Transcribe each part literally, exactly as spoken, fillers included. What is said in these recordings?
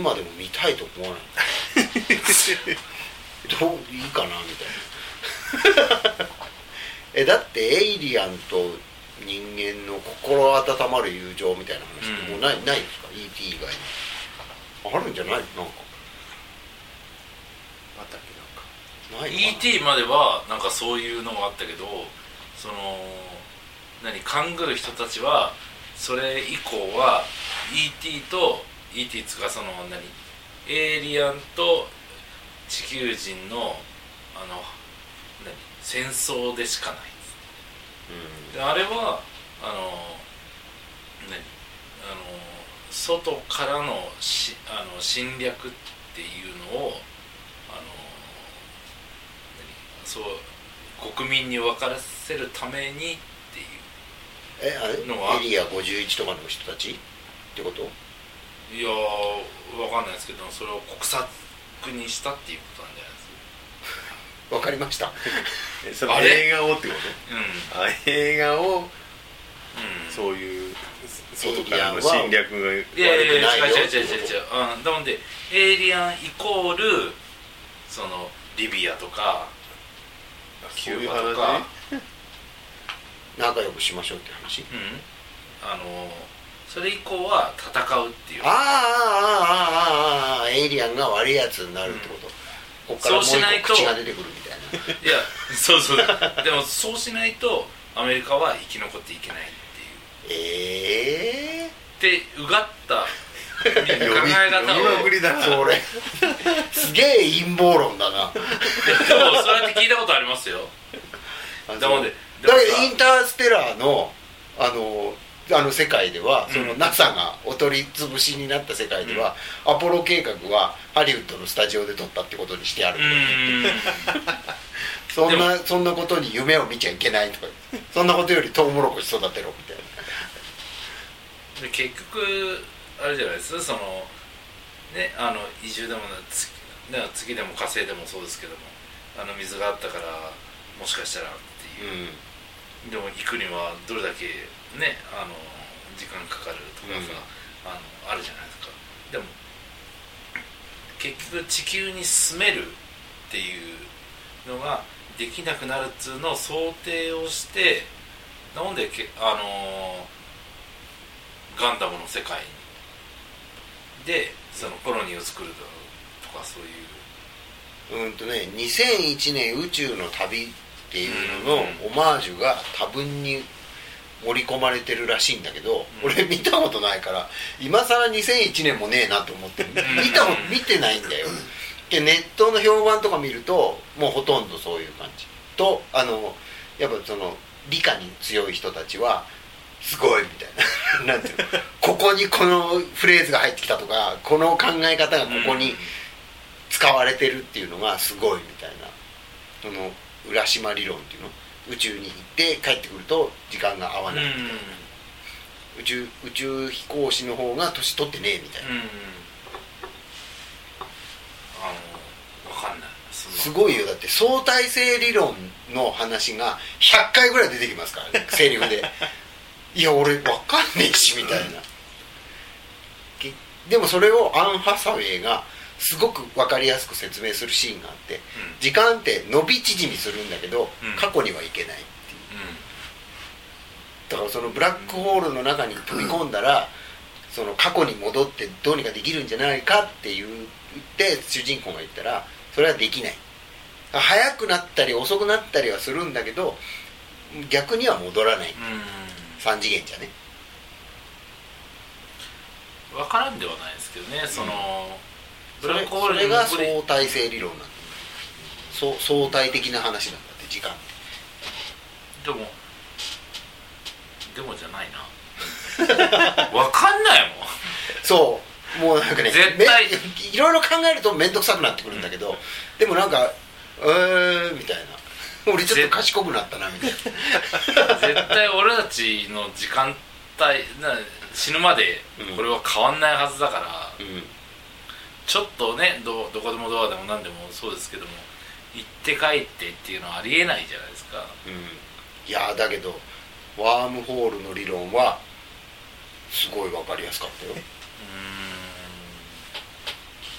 今でも見たいと思わないどういいかなみたいなえだってエイリアンと人間の心温まる友情みたいな話ってもうない、うん、ないですか イーティー 以外にあるんじゃないのなんかあったっけなんかない イーティー まではなんかそういうのがあったけどその何勘ぐる人たちはそれ以降は イーティー と イーティー つかその何エイリアンと地球人のあの何戦争でしかない、うん、であれはあの何あの外からのしあの侵略っていうのをあの何そう国民に分からせるためにっていうえあれのはエリアごじゅういちとかの人たちってこと？ いやー分かんないですけどそれを国策にしたっていうことなんじゃないですか。 わかりましたその映画をってこと？ うん、 あ映画を、うん、そういう外からの侵略が悪くないよ。 いやいやいや違う違う違う違う違う、うん、なのでエイリアンイコールそのリビアとかキューバとか仲良くしましょうって話？うんあのそれ以降は戦うっていうああああああああエイリアンが悪いやつになるってこと、うん、こっからもう一個口が出てくるみたいないやそうそうでもそうしないとアメリカは生き残っていけないっていうええー、 ってうがった考え方を無理だなそれすげえ陰謀論だなでもそうやって聞いたことありますよだからインターステラーのあのあの世界ではその ナサ がお取り潰しになった世界では、うん、アポロ計画はハリウッドのスタジオで撮ったってことにしてあるそんなそんなことに夢を見ちゃいけないとかそんなことよりトウモロコシ育てろみたいなで結局あれじゃないですそのねあの移住でも月, 月でも火星でもそうですけどもあの水があったからもしかしたらっていう、うん、でも行くにはどれだけねあの時間かかるとかさ、うん、あのあるじゃないですか。でも結局地球に住めるっていうのができなくなるっつうのを想定をしてなんでけあのガンダムの世界でそのコロニーを作るとかそういううんとねにせんいちねん宇宙の旅っていうののオマージュが多分に盛り込まれてるらしいんだけど、うん、俺見たことないから今更にせんいちねんもねえなと思って見たも見てないんだよでネットの評判とか見るともうほとんどそういう感じとあのやっぱその理科に強い人たちはすごいみたいななんていうのここにこのフレーズが入ってきたとかこの考え方がここに使われてるっていうのがすごいみたいなその浦島理論っていうの宇宙に行って帰ってくると時間が合わないみたいな、うん、宇宙、宇宙飛行士の方が年取ってねえみたいな、うん、 あの分かんないすごいよだって相対性理論の話がひゃっかいぐらい出てきますからねセリフでいや俺分かんねえしみたいなでもそれをアン・ハサウェイがすごく分かりやすく説明するシーンがあって、うん、時間って伸び縮みするんだけど、うん、過去にはいけないっていう、うん、だからそのブラックホールの中に飛び込んだら、うん、その過去に戻ってどうにかできるんじゃないかって言って主人公が言ったらそれはできない早くなったり遅くなったりはするんだけど逆には戻らない、うん、さん次元じゃね分からんではないですけどね、うん、そのブラックホールそれが相対性理論なんだ、そう、相対的な話なんだって時間でもでもじゃないな分かんないもんそうもうなんかね絶対いろいろ考えると面倒くさくなってくるんだけど、うん、でもなんかえーみたいな俺ちょっと賢くなったなみたいな絶対俺たちの時間帯な死ぬまでこれは変わんないはずだから、うん、ちょっとね ど, どこでもドアでも何でもそうですけども行って帰ってっていうのはありえないじゃないですか、 うん、いやだけどワームホールの理論はすごい分かりやすかったよ。うーん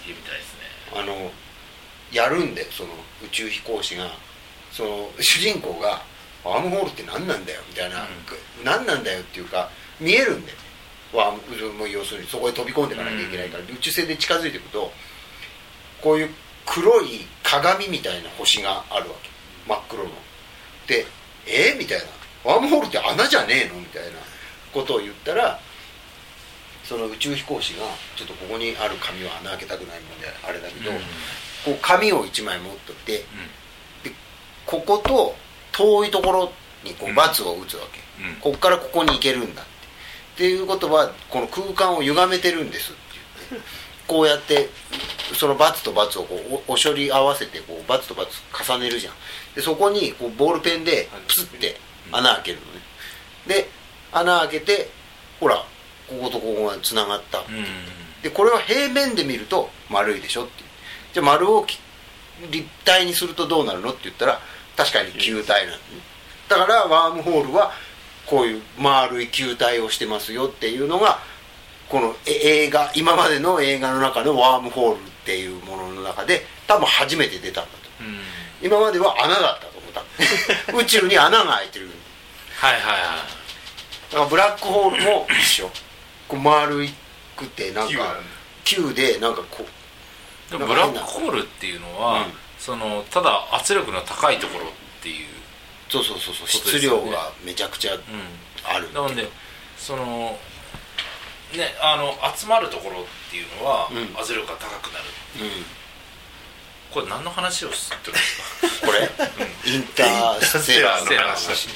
てみたいですね。 あのやるんだよ、その宇宙飛行士が、その主人公がワームホールって何なんだよみたいな、うん、何なんだよっていうか見えるんだよね。ワーム要するにそこへ飛び込んでいかなきゃいけないから、うん、宇宙船で近づいていくとこういう黒い鏡みたいな星があるわけ、真っ黒ので、えー、みたいな、ワームホールって穴じゃねえのみたいなことを言ったら、その宇宙飛行士がちょっとここにある紙は穴開けたくないもんであれだけど、うん、こう紙をいちまい持っとって、うん、でここと遠いところにこうバツを打つわけ、うん、ここからここに行けるんだってっていうことはこの空間を歪めてるんですって言って、こうやってそのバツとバツをこう お, お処理合わせてこうバツとバツ重ねるじゃん。でそこにこうボールペンでプスって穴開けるのね。で穴開けてほらこことここがつながった、うん、でこれは平面で見ると丸いでしょっていう、じゃあ丸を立体にするとどうなるのって言ったら確かに球体なのね。だからワームホールはこういう丸い球体をしてますよっていうのがこの映画、今までの映画の中のワームホールっていうものの中で多分初めて出たんだと、うん、今までは穴だったと思った宇宙に穴が開いてるはいはいはい。 だからブラックホールも一緒、こう丸くてなんか球でなんかこう、 でもブラックホールっていうのは、うん、そのただ圧力の高いところっていう、 そうそうそうそう、質量がめちゃくちゃある、 うん、なのでそのね、あの集まるところっていうのは、うん、圧力が高くなる、うん、これ何の話をしてるんですかこれ、 うん、インターステラーの話だし、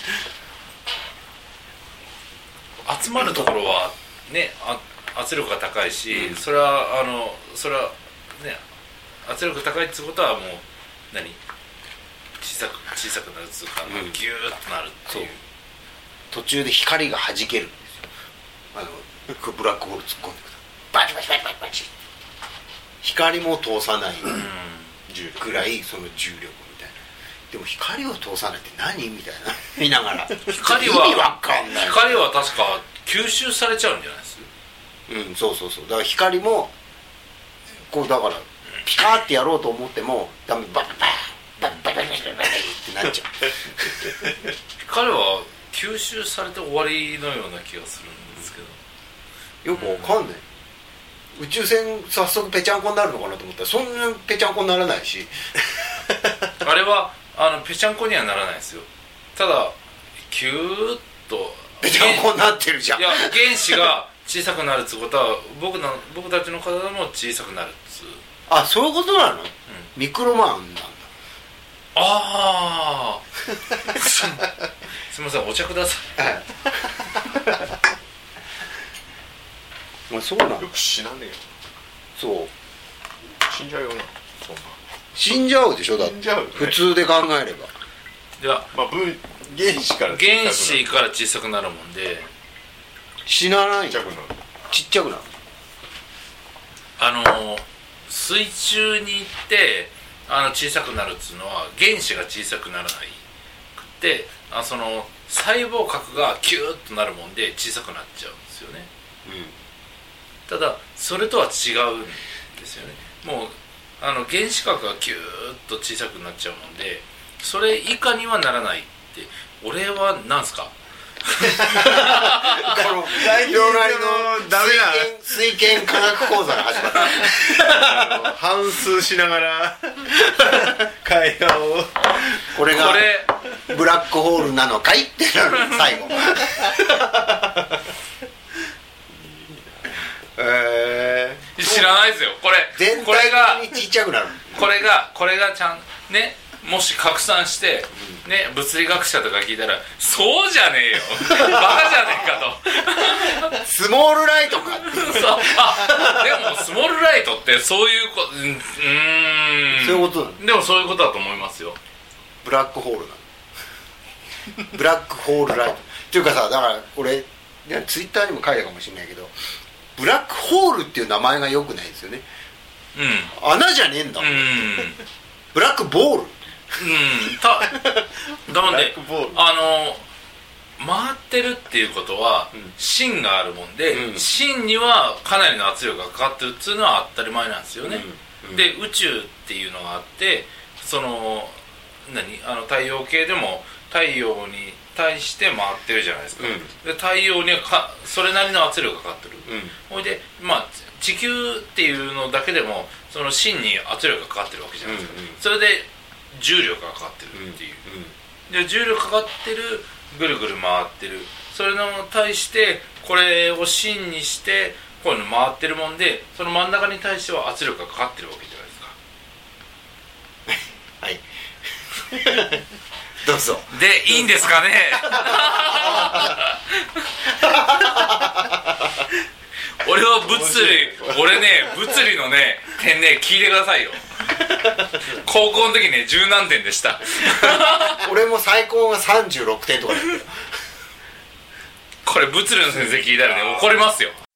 集まるところはね、あ圧力が高いし、うん、それはあのそれはね、圧力が高いってことはもう何小さく小さくなるっていうか、うん、ギューッとなるっていう、 途中で光が弾けるんですよ。あのブラックホール突っ込んでくるバチバチバチバチバチ、光も通さないぐらいその重力みたいな。でも光を通さないって何みたいな見ながら光は意味わかんない。光は確か吸収されちゃうんじゃないです？ うん、そうそうそう。だから光もこうだからピカーってやろうと思ってもダメ、バッバッバッバッバッバッバッってなっちゃう光は吸収されて終わりのような気がするんですけど、 よくわかんない、うん、宇宙船早速ペチャンコになるのかなと思ったらそんなペチャンコにならないしあれはあのペチャンコにはならないですよ。ただキューッとペチャンコになってるじゃん。 いや原子が小さくなるってことは僕の僕たちの体も小さくなるっつう。 あ、そういうことなの、うん、ミクロマンなんだ。 ああすみません、お茶ください。 まあそうなんだ。 よく死なねえよ。 そう死んじゃうよな。そんな死んじゃうでしょ。だって、ね、普通で考えれば。 では、 まあ、分原子から原子から小さくなるもんで死なない。 ちっちゃくなる。 ちっちゃくなる。 あの水中に行ってあの小さくなるっつうのは原子が小さくならないくってあその細胞核がキューッとなるもんで小さくなっちゃうんですよね、うん、ただそれとは違うんですよね。もうあの原子核がキューッと小さくなっちゃうもんでそれ以下にはならないって。俺はなんすかこの大量来のダメな水拳科学講座が始まった反数しながら会話をこれがこれブラックホールなのかいってなる最後えー、知らないですよこれ。 全体的にちっちゃくなる。 これがこれがちゃんね、もし拡散してね、物理学者とか聞いたらそうじゃねえよバカじゃねえかとスモールライトかってそうあでもスモールライトってそういうこ う, うーんそういうことなの。 でもそういうことだと思いますよ。 ブラックホールなのブラックホールライトっていうかさ、だから俺ツイッターにも書いたかもしれないけどブラックホールっていう名前が良くないですよね、うん、穴じゃねえんだもん、うん、ブラックボールうん、ただもんであの回ってるっていうことは、うん、芯があるもんで、うん、芯にはかなりの圧力がかかってるっていうのは当たり前なんですよね、うんうん、で宇宙っていうのがあって、その何あの太陽系でも太陽に対して回ってるじゃないですか、うん、で太陽にはかそれなりの圧力がかかってる、ほ、うん、いでまあ地球っていうのだけでもその芯に圧力がかかってるわけじゃないですか、うんうん、それで重力がかかってるっていう、うんうん、で重力かかってる、ぐるぐる回ってる、それに対してこれを芯にしてこういうの回ってるもんで、その真ん中に対しては圧力がかかってるわけじゃないですかはいどうぞでいいんですかね俺は物理俺ね物理のね点ね聞いてくださいよ高校の時ね十何点でした俺も最高がさんじゅうろくてんとかだったよこれ物理の先生聞いたらね怒りますよ